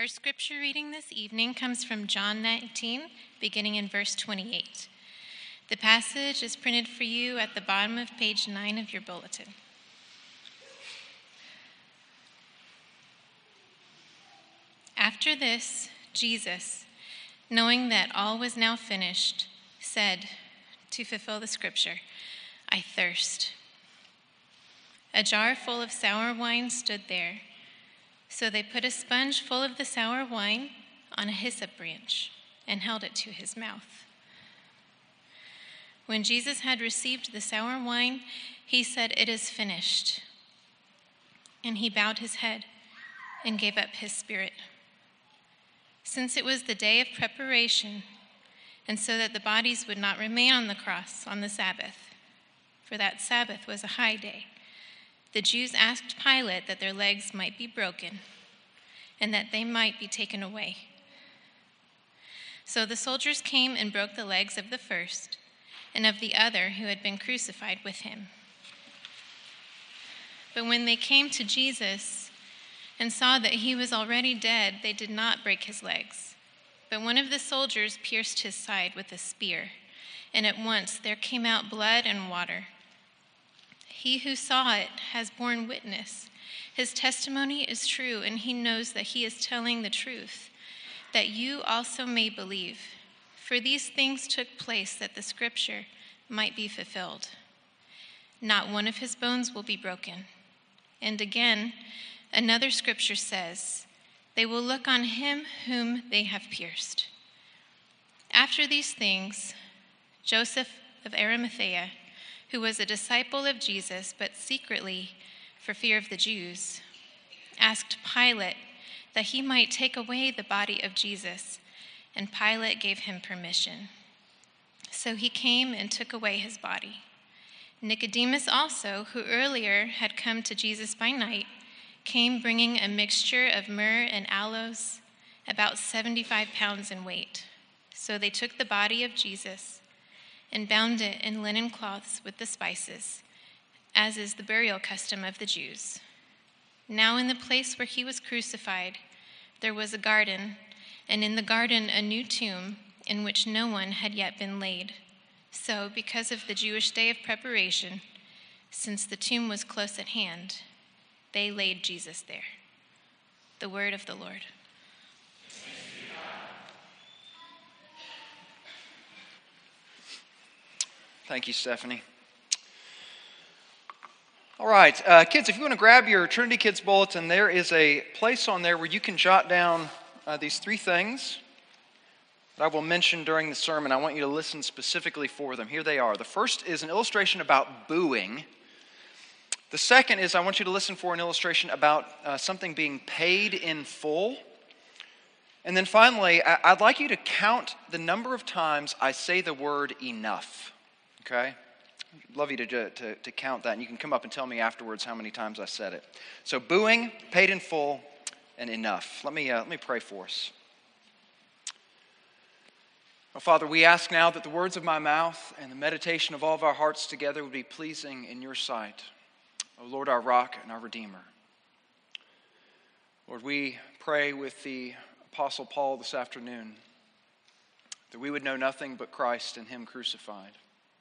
Our scripture reading this evening comes from John 19, beginning in verse 28. The passage is printed for you at the bottom of page 9 of your bulletin. After this, Jesus, knowing that all was now finished, said, to fulfill the scripture, "I thirst." A jar full of sour wine stood there. So they put a sponge full of the sour wine on a hyssop branch and held it to his mouth. When Jesus had received the sour wine, he said, "It is finished." And he bowed his head and gave up his spirit. Since it was the day of preparation, and so that the bodies would not remain on the cross on the Sabbath, for that Sabbath was a high day, the Jews asked Pilate that their legs might be broken and that they might be taken away. So the soldiers came and broke the legs of the first and of the other who had been crucified with him. But when they came to Jesus and saw that he was already dead, they did not break his legs. But one of the soldiers pierced his side with a spear, and at once there came out blood and water. He who saw it has borne witness. His testimony is true, and he knows that he is telling the truth, that you also may believe. For these things took place that the scripture might be fulfilled. Not one of his bones will be broken. And again, another scripture says, "They will look on him whom they have pierced." After these things, Joseph of Arimathea, who was a disciple of Jesus, but secretly for fear of the Jews, asked Pilate that he might take away the body of Jesus, and Pilate gave him permission. So he came and took away his body. Nicodemus also, who earlier had come to Jesus by night, came bringing a mixture of myrrh and aloes, about 75 pounds in weight. So they took the body of Jesus and bound it in linen cloths with the spices, as is the burial custom of the Jews. Now in the place where he was crucified, there was a garden, and in the garden a new tomb in which no one had yet been laid. So, because of the Jewish day of preparation, since the tomb was close at hand, they laid Jesus there. The word of the Lord. Thank you, Stephanie. All right, kids, if you want to grab your Trinity Kids Bulletin, there is a place on there where you can jot down these three things that I will mention during the sermon. I want you to listen specifically for them. Here they are. The first is an illustration about booing. The second is I want you to listen for an illustration about something being paid in full. And then finally, I'd like you to count the number of times I say the word enough. Okay? I'd love you to count that, and you can come up and tell me afterwards how many times I said it. So booing, paid in full, and enough. Let me pray for us. Oh, Father, we ask now that the words of my mouth and the meditation of all of our hearts together would be pleasing in your sight. O Lord, our rock and our Redeemer. Lord, we pray with the Apostle Paul this afternoon that we would know nothing but Christ and him crucified.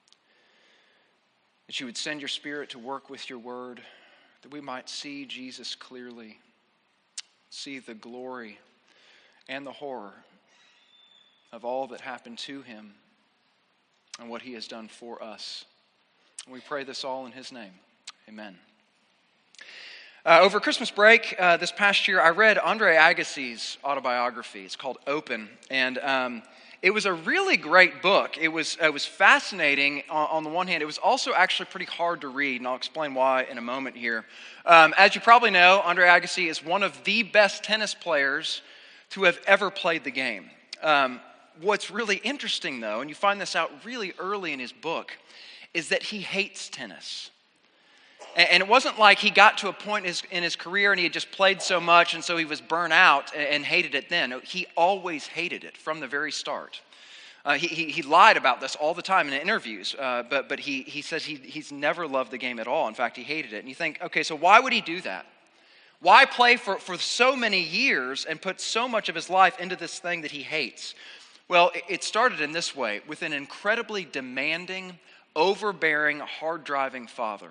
That you would send your Spirit to work with your word, that we might see Jesus clearly, see the glory and the horror of all that happened to him and what he has done for us. We pray this all in his name. Amen. Over Christmas break this past year, I read Andre Agassi's autobiography. It's called Open, and it was a really great book. It was fascinating on the one hand. It was also actually pretty hard to read, and I'll explain why in a moment here. As you probably know, Andre Agassi is one of the best tennis players to have ever played the game. What's really interesting, though, and you find this out really early in his book, is that he hates tennis. And it wasn't like he got to a point in his career and he had just played so much and so he was burnt out and hated it then. No, he always hated it from the very start. He lied about this all the time in interviews, but he says he's never loved the game at all. In fact, he hated it. And you think, okay, so why would he do that? Why play for so many years and put so much of his life into this thing that he hates? Well, it started in this way, with an incredibly demanding, overbearing, hard-driving father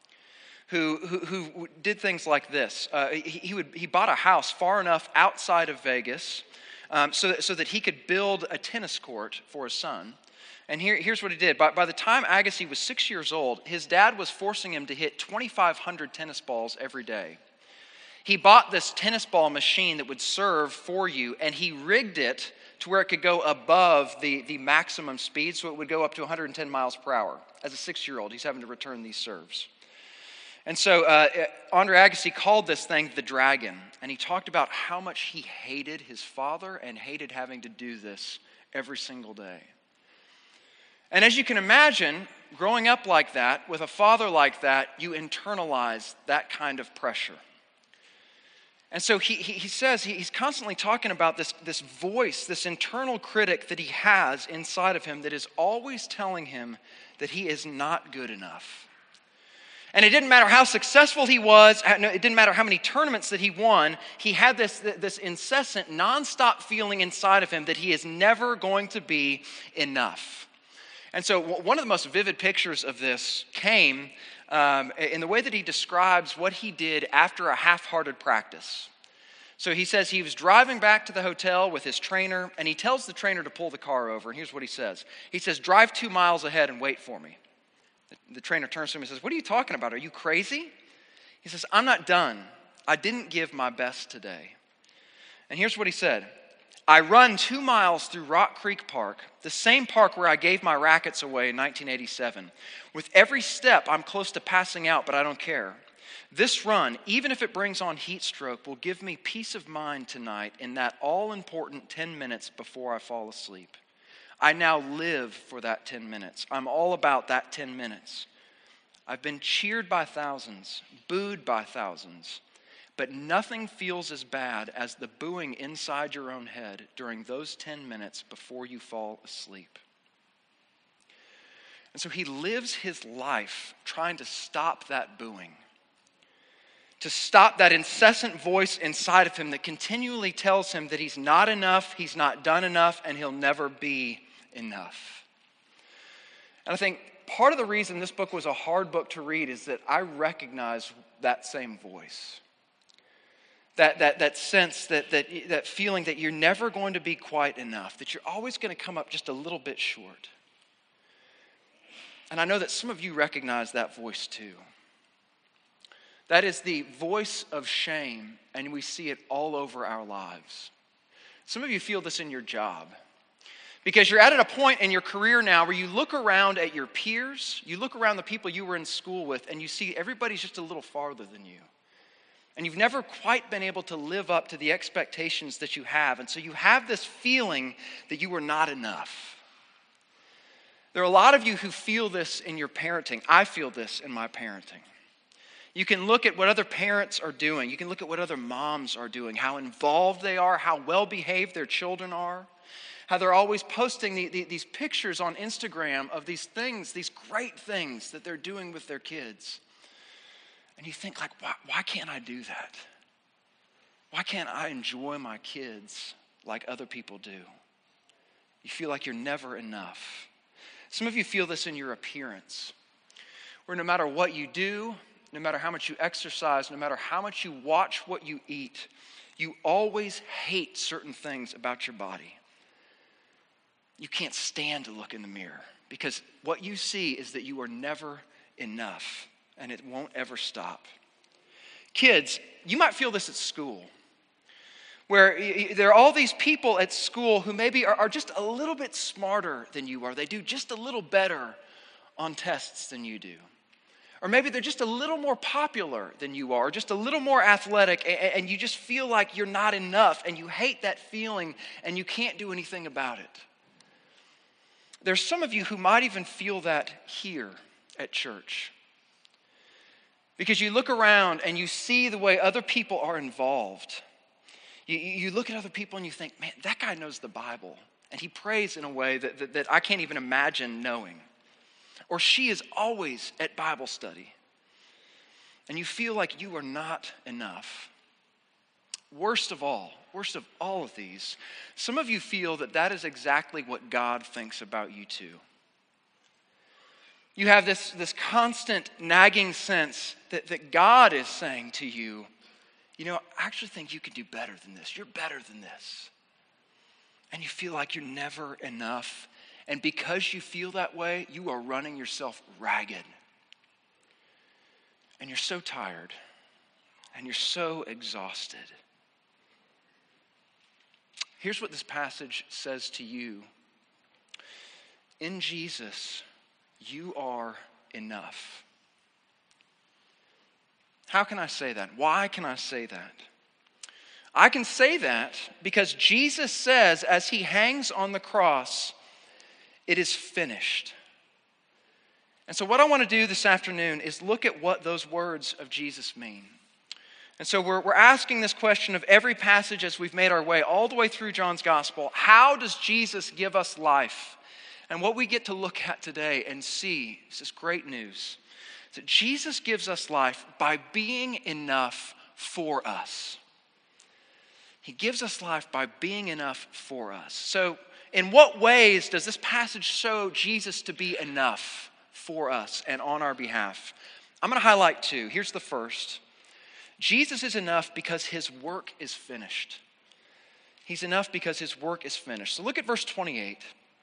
who did things like this. He bought a house far enough outside of Vegas so that he could build a tennis court for his son. And here's what he did. By the time Agassi was 6 years old, his dad was forcing him to hit 2,500 tennis balls every day. He bought this tennis ball machine that would serve for you, and he rigged it to where it could go above the maximum speed, so it would go up to 110 miles per hour. As a 6-year-old, he's having to return these serves. And so Andre Agassi called this thing the Dragon, and he talked about how much he hated his father and hated having to do this every single day. And as you can imagine, growing up like that, with a father like that, you internalize that kind of pressure. And so he says he's constantly talking about this voice, this internal critic that he has inside of him that is always telling him that he is not good enough. And it didn't matter how successful he was, it didn't matter how many tournaments that he won, he had this incessant, nonstop feeling inside of him that he is never going to be enough. And so one of the most vivid pictures of this came in the way that he describes what he did after a half-hearted practice. So he says he was driving back to the hotel with his trainer, and he tells the trainer to pull the car over. And here's what he says. He says, "Drive 2 miles ahead and wait for me." The trainer turns to him and says, "What are you talking about? Are you crazy?" He says, "I'm not done. I didn't give my best today." And here's what he said. "I run 2 miles through Rock Creek Park, the same park where I gave my rackets away in 1987. With every step, I'm close to passing out, but I don't care. This run, even if it brings on heat stroke, will give me peace of mind tonight in that all-important 10 minutes before I fall asleep. I now live for that 10 minutes. I'm all about that 10 minutes. I've been cheered by thousands, booed by thousands, but nothing feels as bad as the booing inside your own head during those 10 minutes before you fall asleep." And so he lives his life trying to stop that booing, to stop that incessant voice inside of him that continually tells him that he's not enough, he's not done enough, and he'll never be enough. And I think part of the reason this book was a hard book to read is that I recognize that same voice. That sense, that feeling that you're never going to be quite enough, that you're always going to come up just a little bit short. And I know that some of you recognize that voice too. That is the voice of shame, and we see it all over our lives. Some of you feel this in your job, because you're at a point in your career now where you look around at your peers, you look around the people you were in school with, and you see everybody's just a little farther than you. And you've never quite been able to live up to the expectations that you have. And so you have this feeling that you are not enough. There are a lot of you who feel this in your parenting. I feel this in my parenting. You can look at what other parents are doing. You can look at what other moms are doing, how involved they are, how well-behaved their children are, how they're always posting these pictures on Instagram of these things, these great things that they're doing with their kids. And you think, like, why can't I do that? Why can't I enjoy my kids like other people do? You feel like you're never enough. Some of you feel this in your appearance, where no matter what you do, no matter how much you exercise, no matter how much you watch what you eat, you always hate certain things about your body. You can't stand to look in the mirror because what you see is that you are never enough, and it won't ever stop. Kids, you might feel this at school, where there are all these people at school who maybe are just a little bit smarter than you are. They do just a little better on tests than you do. Or maybe they're just a little more popular than you are, or just a little more athletic, and you just feel like you're not enough, and you hate that feeling, and you can't do anything about it. There's some of you who might even feel that here at church. Because you look around and you see the way other people are involved. You look at other people and you think, man, that guy knows the Bible, and he prays in a way that I can't even imagine knowing. Or she is always at Bible study. And you feel like you are not enough. worst of all of these, some of you feel that that is exactly what God thinks about you too. You have this constant nagging sense that God is saying to you, you know, I actually think you can do better than this. You're better than this. And you feel like you're never enough. And because you feel that way, you are running yourself ragged. And you're so tired. And you're so exhausted. Here's what this passage says to you. In Jesus, you are enough. How can I say that? Why can I say that? I can say that because Jesus says as he hangs on the cross, it is finished. And so what I want to do this afternoon is look at what those words of Jesus mean. And so we're asking this question of every passage as we've made our way all the way through John's Gospel. How does Jesus give us life? And what we get to look at today and see is this great news. That Jesus gives us life by being enough for us. He gives us life by being enough for us. So, in what ways does this passage show Jesus to be enough for us and on our behalf? I'm going to highlight two. Here's the first. Jesus is enough because his work is finished. He's enough because his work is finished. So look at verse 28.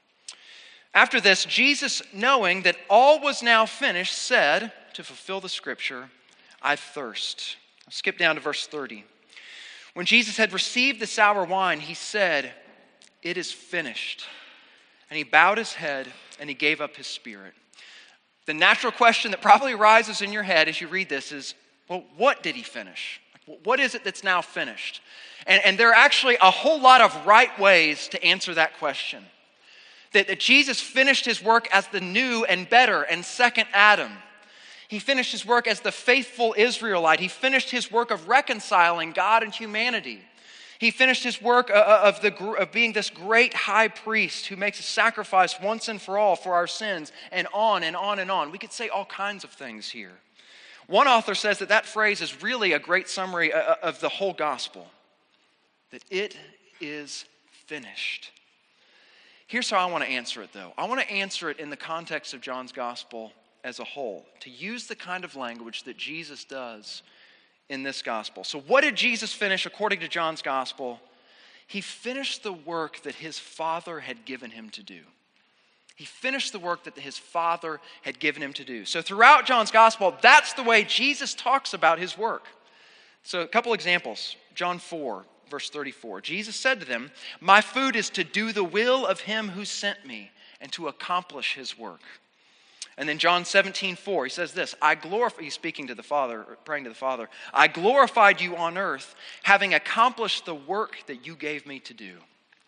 After this, Jesus, knowing that all was now finished, said, to fulfill the scripture, I thirst. I'll skip down to verse 30. When Jesus had received the sour wine, he said, it is finished. And he bowed his head and he gave up his spirit. The natural question that probably arises in your head as you read this is, well, what did he finish? What is it that's now finished? And there are actually a whole lot of right ways to answer that question. That Jesus finished his work as the new and better and second Adam. He finished his work as the faithful Israelite. He finished his work of reconciling God and humanity. He finished his work of being this great high priest who makes a sacrifice once and for all for our sins, and on and on and on. We could say all kinds of things here. One author says that phrase is really a great summary of the whole gospel. That it is finished. Here's how I want to answer it, though. I want to answer it in the context of John's gospel as a whole, to use the kind of language that Jesus does in this gospel. So what did Jesus finish according to John's gospel? He finished the work that his Father had given him to do. He finished the work that his Father had given him to do. So throughout John's gospel, that's the way Jesus talks about his work. So a couple examples. John 4. Verse 34, Jesus said to them, my food is to do the will of him who sent me and to accomplish his work. And then John 17:4, he says this, he's speaking to the Father, praying to the Father, I glorified you on earth, having accomplished the work that you gave me to do.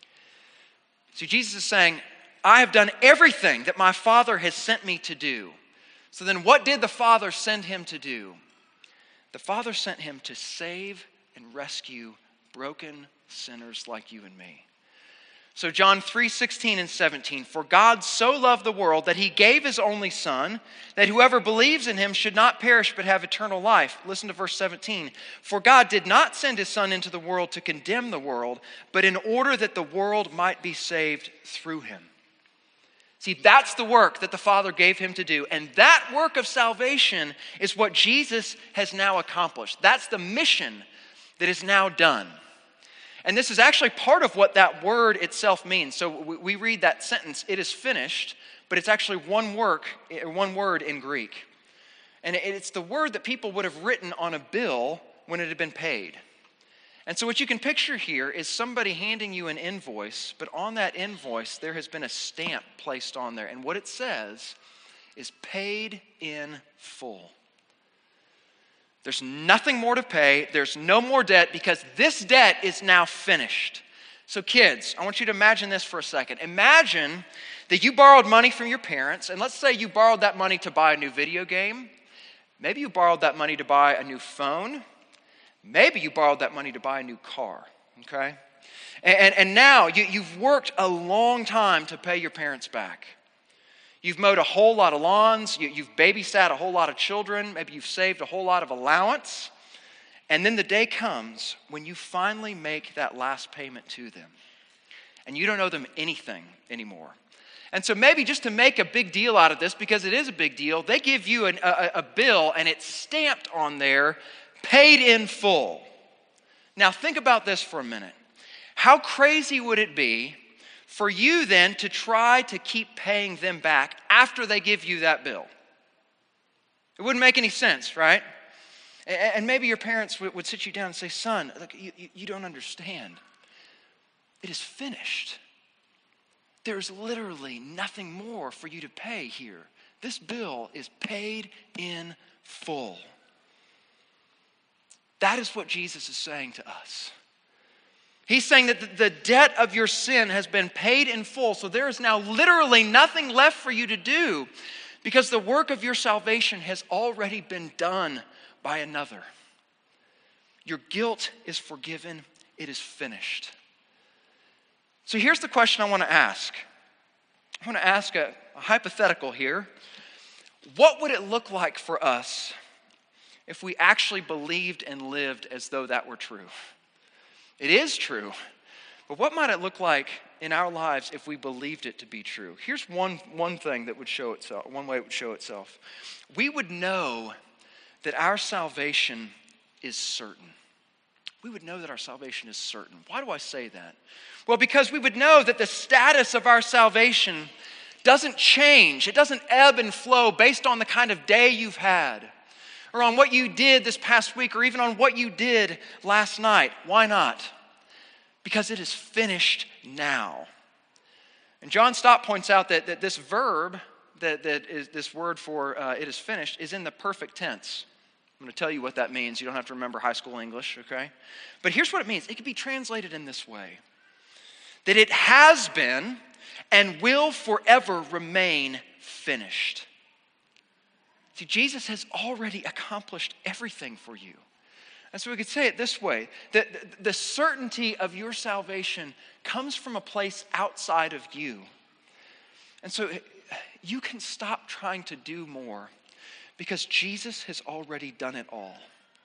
See, Jesus is saying, I have done everything that my Father has sent me to do. So then what did the Father send him to do? The Father sent him to save and rescue broken sinners like you and me. So John 3:16 and 17, for God so loved the world that he gave his only Son, that whoever believes in him should not perish but have eternal life. Listen to verse 17. For God did not send his Son into the world to condemn the world, but in order that the world might be saved through him. See, that's the work that the Father gave him to do. And that work of salvation is what Jesus has now accomplished. That's the mission that is now done. And this is actually part of what that word itself means. So we read that sentence, it is finished, but it's actually one word in Greek. And it's the word that people would have written on a bill when it had been paid. And so what you can picture here is somebody handing you an invoice, but on that invoice there has been a stamp placed on there. And what it says is paid in full. There's nothing more to pay. There's no more debt because this debt is now finished. So kids, I want you to imagine this for a second. Imagine that you borrowed money from your parents, and let's say you borrowed that money to buy a new video game. Maybe you borrowed that money to buy a new phone. Maybe you borrowed that money to buy a new car, okay? And now you've worked a long time to pay your parents back. You've mowed a whole lot of lawns. You've babysat a whole lot of children. Maybe you've saved a whole lot of allowance. And then the day comes when you finally make that last payment to them. And you don't owe them anything anymore. And so maybe just to make a big deal out of this, because it is a big deal, they give you a bill and it's stamped on there, paid in full. Now think about this for a minute. How crazy would it be for you then to try to keep paying them back after they give you that bill? It wouldn't make any sense, right? And maybe your parents would sit you down and say, son, look, you don't understand. It is finished. There's literally nothing more for you to pay here. This bill is paid in full. That is what Jesus is saying to us. He's saying that the debt of your sin has been paid in full, so there is now literally nothing left for you to do because the work of your salvation has already been done by another. Your guilt is forgiven. It is finished. So here's the question I want to ask. I want to ask a hypothetical here. What would it look like for us if we actually believed and lived as though that were true? It is true, but what might it look like in our lives if we believed it to be true? Here's one thing that would show itself, one way it would show itself. We would know that our salvation is certain. We would know that our salvation is certain. Why do I say that? Well, because we would know that the status of our salvation doesn't change. It doesn't ebb and flow based on the kind of day you've had, or on what you did this past week, or even on what you did last night. Why not? Because it is finished now. And John Stott points out that this verb, that is this word for it is finished, is in the perfect tense. I'm going to tell you what that means. You don't have to remember high school English, okay? But here's what it means. It can be translated in this way. That it has been and will forever remain finished. See, Jesus has already accomplished everything for you. And so we could say it this way, that the certainty of your salvation comes from a place outside of you. And so you can stop trying to do more because Jesus has already done it all.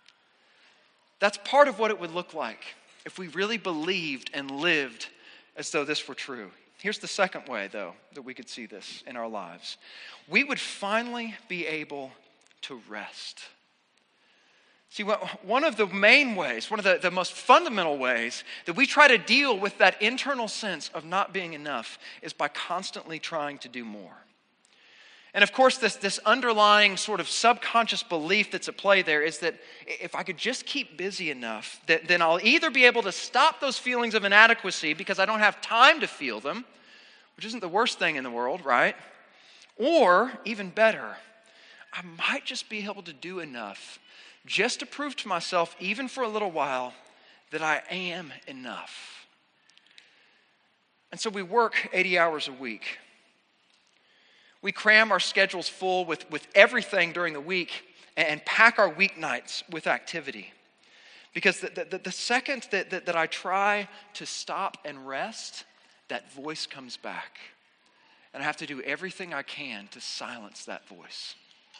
That's part of what it would look like if we really believed and lived as though this were true. Here's the second way, though, that we could see this in our lives. We would finally be able to rest. See, one of the main ways, one of the most fundamental ways that we try to deal with that internal sense of not being enough is by constantly trying to do more. And of course, this underlying sort of subconscious belief that's at play there is that if I could just keep busy enough, then I'll either be able to stop those feelings of inadequacy because I don't have time to feel them, which isn't the worst thing in the world, right? Or, even better, I might just be able to do enough just to prove to myself, even for a little while, that I am enough. And so we work 80 hours a week. We cram our schedules full with everything during the week and pack our weeknights with activity. Because the second that I try to stop and rest, that voice comes back. And I have to do everything I can to silence that voice.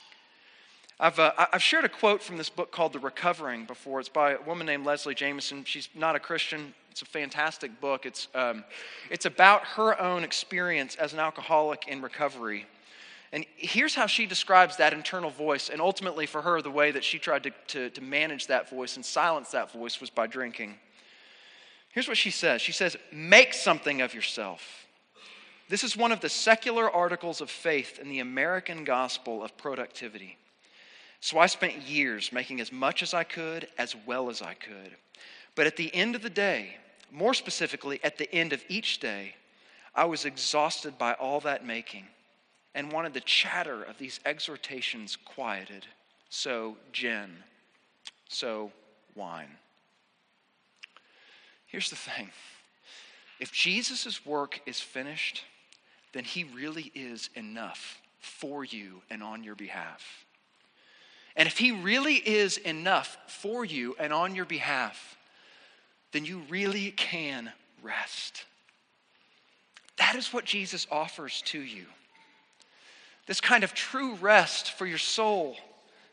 I've shared a quote from this book called The Recovering before. It's by a woman named Leslie Jamison. She's not a Christian. It's a fantastic book. It's about her own experience as an alcoholic in recovery. And here's how she describes that internal voice. And ultimately for her, the way that she tried to manage that voice and silence that voice was by drinking. Here's what she says. She says, "Make something of yourself. This is one of the secular articles of faith in the American gospel of productivity. So I spent years making as much as I could, as well as I could. But at the end of the day, more specifically, at the end of each day, I was exhausted by all that making and wanted the chatter of these exhortations quieted. So gin, so wine." Here's the thing. If Jesus' work is finished, then he really is enough for you and on your behalf. And if he really is enough for you and on your behalf, then you really can rest. That is what Jesus offers to you. This kind of true rest for your soul,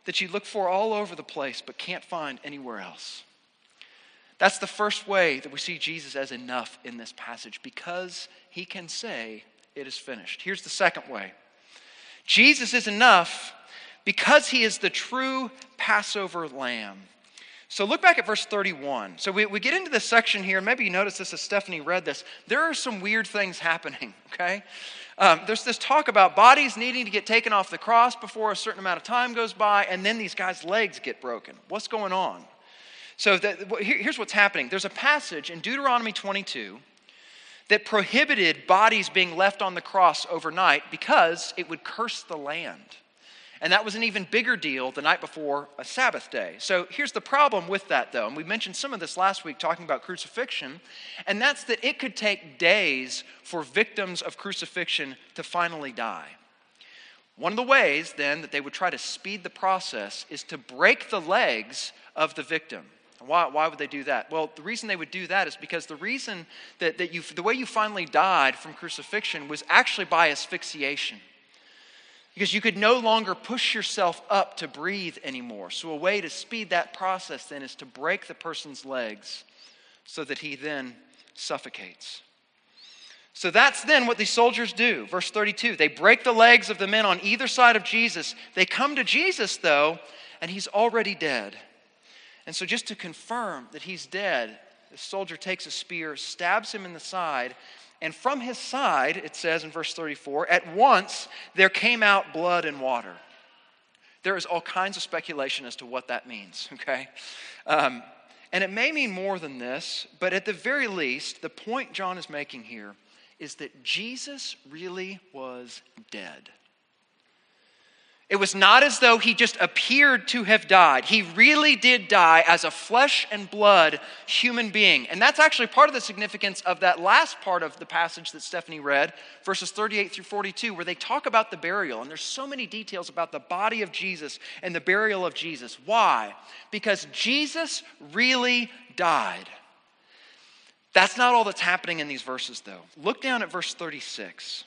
that you look for all over the place but can't find anywhere else. That's the first way that we see Jesus as enough in this passage, because he can say, it is finished. Here's the second way. Jesus is enough because he is the true Passover lamb. So look back at verse 31. So we get into this section here, and maybe you noticed this as Stephanie read this. There are some weird things happening, okay? There's this talk about bodies needing to get taken off the cross before a certain amount of time goes by, and then these guys' legs get broken. What's going on? So here's what's happening. There's a passage in Deuteronomy 22 that prohibited bodies being left on the cross overnight because it would curse the land. And that was an even bigger deal the night before a Sabbath day. So here's the problem with that, though. And we mentioned some of this last week talking about crucifixion. And that's that it could take days for victims of crucifixion to finally die. One of the ways, then, that they would try to speed the process is to break the legs of the victim. Why would they do that? Well, the reason they would do that is because the reason that the way you finally died from crucifixion was actually by asphyxiation. Because you could no longer push yourself up to breathe anymore. So a way to speed that process then is to break the person's legs so that he then suffocates. So that's then what these soldiers do. Verse 32, they break the legs of the men on either side of Jesus. They come to Jesus, though, and he's already dead. And so just to confirm that he's dead, the soldier takes a spear, stabs him in the side, and from his side, it says in verse 34, at once there came out blood and water. There is all kinds of speculation as to what that means, okay? And it may mean more than this, but at the very least, the point John is making here is that Jesus really was dead. It was not as though he just appeared to have died. He really did die as a flesh and blood human being. And that's actually part of the significance of that last part of the passage that Stephanie read, verses 38 through 42, where they talk about the burial. And there's so many details about the body of Jesus and the burial of Jesus. Why? Because Jesus really died. That's not all that's happening in these verses, though. Look down at verse 36.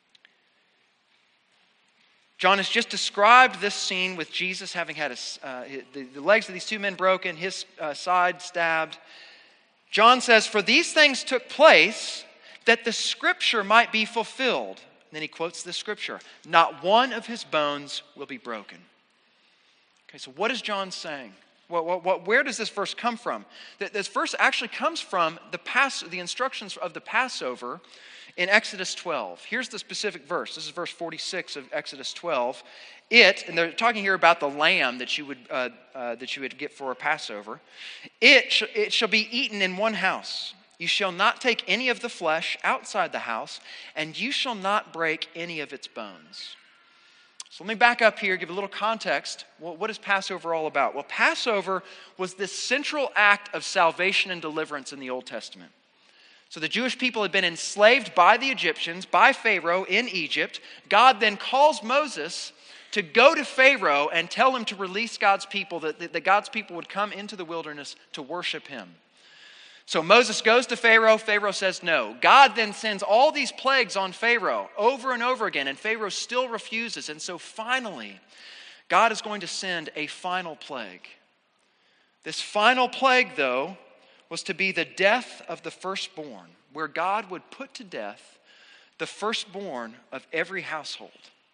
John has just described this scene with Jesus having had the legs of these two men broken, his side stabbed. John says, for these things took place that the scripture might be fulfilled. And then he quotes the scripture. Not one of his bones will be broken. Okay, so what is John saying? Where does this verse come from? This verse actually comes from the instructions of the Passover in Exodus 12. Here's the specific verse. This is verse 46 of Exodus 12. And they're talking here about the lamb that you would get for a Passover. It shall be eaten in one house. You shall not take any of the flesh outside the house, and you shall not break any of its bones. So let me back up here, give a little context. What is Passover all about? Well, Passover was this central act of salvation and deliverance in the Old Testament. So the Jewish people had been enslaved by the Egyptians, by Pharaoh in Egypt. God then calls Moses to go to Pharaoh and tell him to release God's people, that God's people would come into the wilderness to worship him. So Moses goes to Pharaoh. Pharaoh says no. God then sends all these plagues on Pharaoh over and over again, and Pharaoh still refuses. And so finally, God is going to send a final plague. This final plague, though, was to be the death of the firstborn, where God would put to death the firstborn of every household.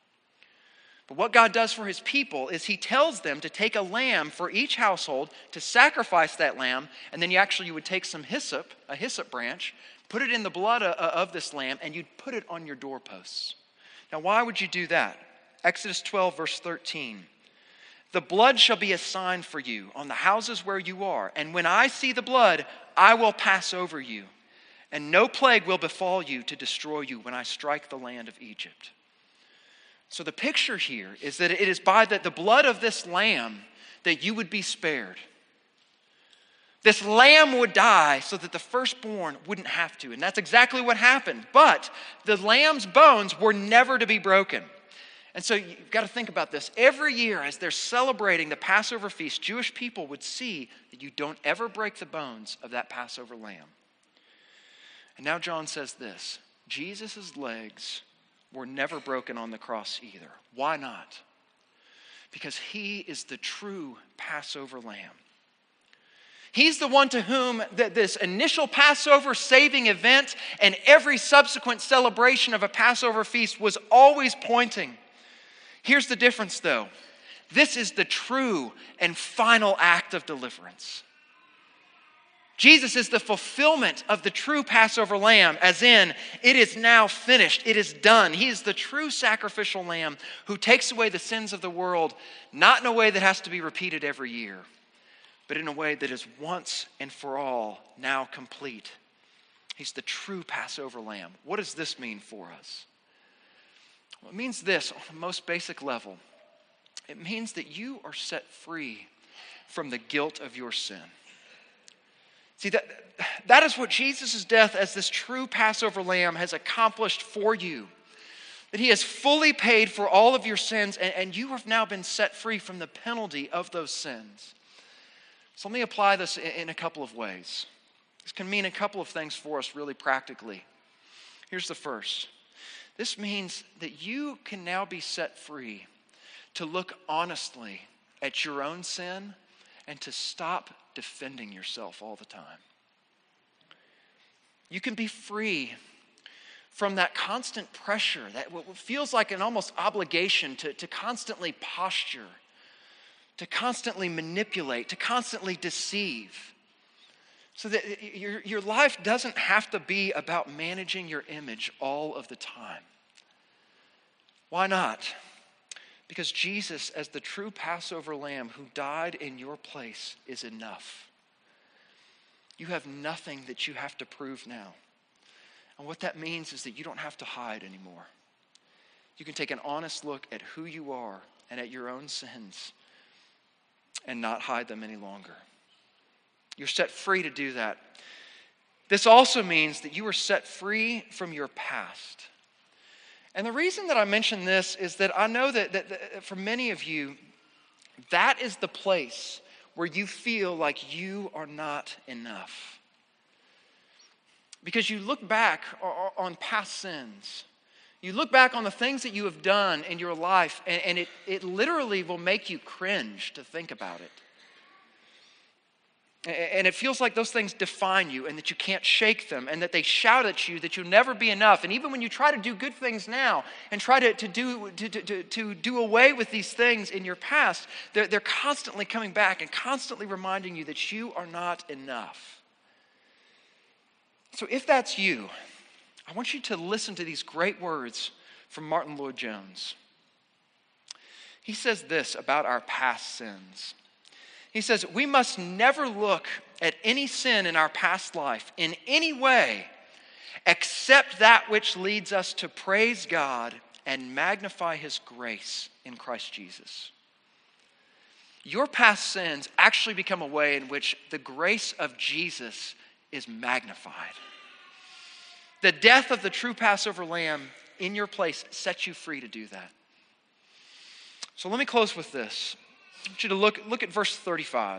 But what God does for his people is he tells them to take a lamb for each household, to sacrifice that lamb, and then you would take some hyssop, a hyssop branch, put it in the blood of this lamb, and you'd put it on your doorposts. Now, why would you do that? Exodus 12, verse 13. The blood shall be a sign for you on the houses where you are. And when I see the blood, I will pass over you. And no plague will befall you to destroy you when I strike the land of Egypt. So the picture here is that it is by the blood of this lamb that you would be spared. This lamb would die so that the firstborn wouldn't have to. And that's exactly what happened. But the lamb's bones were never to be broken. And so you've got to think about this. Every year as they're celebrating the Passover feast, Jewish people would see that you don't ever break the bones of that Passover lamb. And now John says this, Jesus' legs were never broken on the cross either. Why not? Because he is the true Passover lamb. He's the one to whom this initial Passover saving event and every subsequent celebration of a Passover feast was always pointing. Here's the difference, though. This is the true and final act of deliverance. Jesus is the fulfillment of the true Passover lamb, as in, it is now finished, it is done. He is the true sacrificial lamb who takes away the sins of the world, not in a way that has to be repeated every year, but in a way that is once and for all now complete. He's the true Passover lamb. What does this mean for us? Well, it means this on the most basic level. It means that you are set free from the guilt of your sin. See, that is what Jesus' death as this true Passover lamb has accomplished for you. That he has fully paid for all of your sins, and you have now been set free from the penalty of those sins. So let me apply this in a couple of ways. This can mean a couple of things for us really practically. Here's the first. This means that you can now be set free to look honestly at your own sin and to stop defending yourself all the time. You can be free from that constant pressure, that what feels like an almost obligation to constantly posture, to constantly manipulate, to constantly deceive. So that your life doesn't have to be about managing your image all of the time. Why not? Because Jesus, as the true Passover lamb who died in your place, is enough. You have nothing that you have to prove now. And what that means is that you don't have to hide anymore. You can take an honest look at who you are and at your own sins and not hide them any longer. You're set free to do that. This also means that you are set free from your past. And the reason that I mention this is that I know that for many of you, that is the place where you feel like you are not enough. Because you look back on past sins. You look back on the things that you have done in your life, and it literally will make you cringe to think about it. And it feels like those things define you and that you can't shake them and that they shout at you that you'll never be enough. And even when you try to do good things now and try to do away with these things in your past, they're constantly coming back and constantly reminding you that you are not enough. So if that's you, I want you to listen to these great words from Martin Lloyd-Jones. He says this about our past sins. He says, we must never look at any sin in our past life in any way except that which leads us to praise God and magnify His grace in Christ Jesus. Your past sins actually become a way in which the grace of Jesus is magnified. The death of the true Passover lamb in your place sets you free to do that. So let me close with this. I want you to look at verse 35.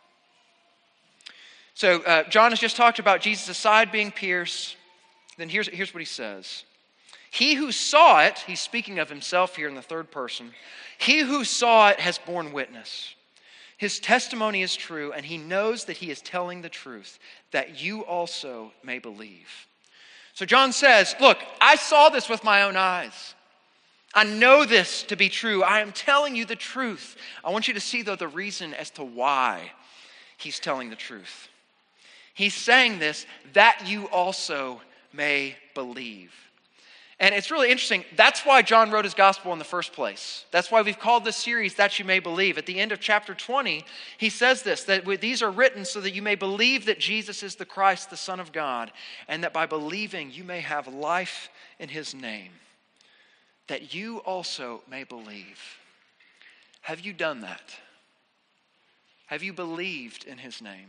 So John has just talked about Jesus' side being pierced. Then here's what he says. He who saw it, he's speaking of himself here in the third person. He who saw it has borne witness. His testimony is true, and he knows that he is telling the truth, that you also may believe. So John says, look, I saw this with my own eyes. I know this to be true. I am telling you the truth. I want you to see, though, the reason as to why he's telling the truth. He's saying this that you also may believe. And it's really interesting. That's why John wrote his gospel in the first place. That's why we've called this series That You May Believe. At the end of chapter 20, he says this, that these are written so that you may believe that Jesus is the Christ, the Son of God, and that by believing you may have life in his name. That you also may believe. Have you done that? Have you believed in his name?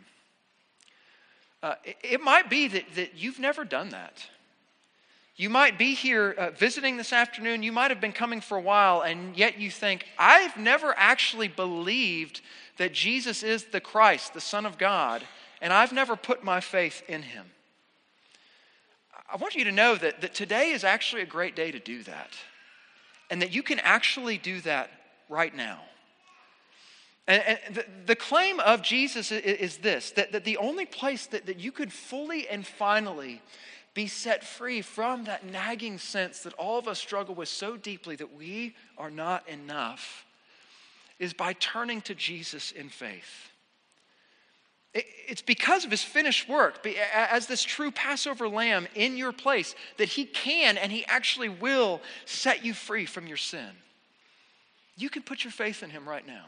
It might be that you've never done that. You might be here visiting this afternoon. You might have been coming for a while, and yet you think, I've never actually believed that Jesus is the Christ, the Son of God, and I've never put my faith in him. I want you to know that today is actually a great day to do that, and that you can actually do that right now. And the claim of Jesus is this, that the only place that you could fully and finally be set free from that nagging sense that all of us struggle with so deeply that we are not enough is by turning to Jesus in faith. It's because of his finished work, as this true Passover lamb in your place, that he can and he actually will set you free from your sin. You can put your faith in him right now.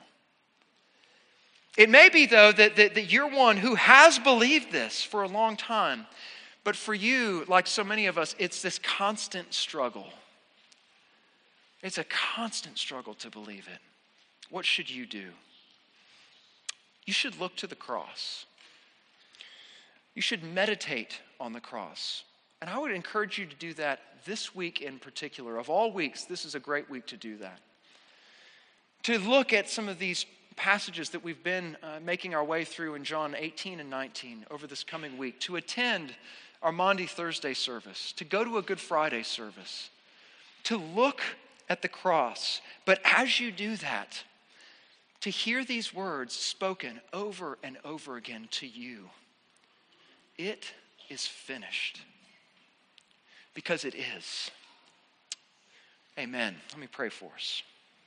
It may be, though, that you're one who has believed this for a long time, but for you, like so many of us, it's this constant struggle. It's a constant struggle to believe it. What should you do? You should look to the cross. You should meditate on the cross. And I would encourage you to do that this week in particular. Of all weeks, this is a great week to do that. To look at some of these passages that we've been making our way through in John 18 and 19 over this coming week, to attend our Maundy Thursday service, to go to a Good Friday service, to look at the cross. But as you do that, to hear these words spoken over and over again to you, it is finished. Because it is. Amen. Let me pray for us.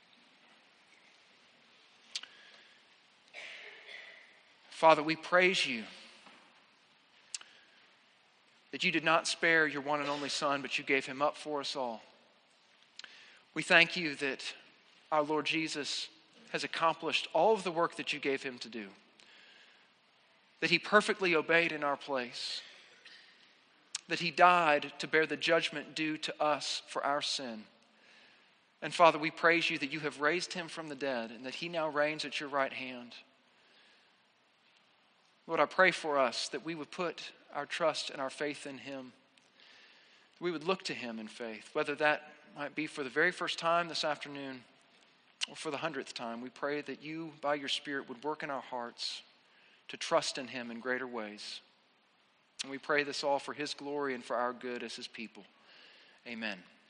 Father, we praise you that you did not spare your one and only Son, but you gave him up for us all. We thank you that our Lord Jesus has accomplished all of the work that you gave him to do, that he perfectly obeyed in our place, that he died to bear the judgment due to us for our sin. And Father, we praise you that you have raised him from the dead and that he now reigns at your right hand. Lord, I pray for us that we would put our trust and our faith in him. We would look to him in faith, whether that might be for the very first time this afternoon or for the 100th time. We pray that you, by your Spirit, would work in our hearts to trust in him in greater ways. And we pray this all for his glory and for our good as his people. Amen.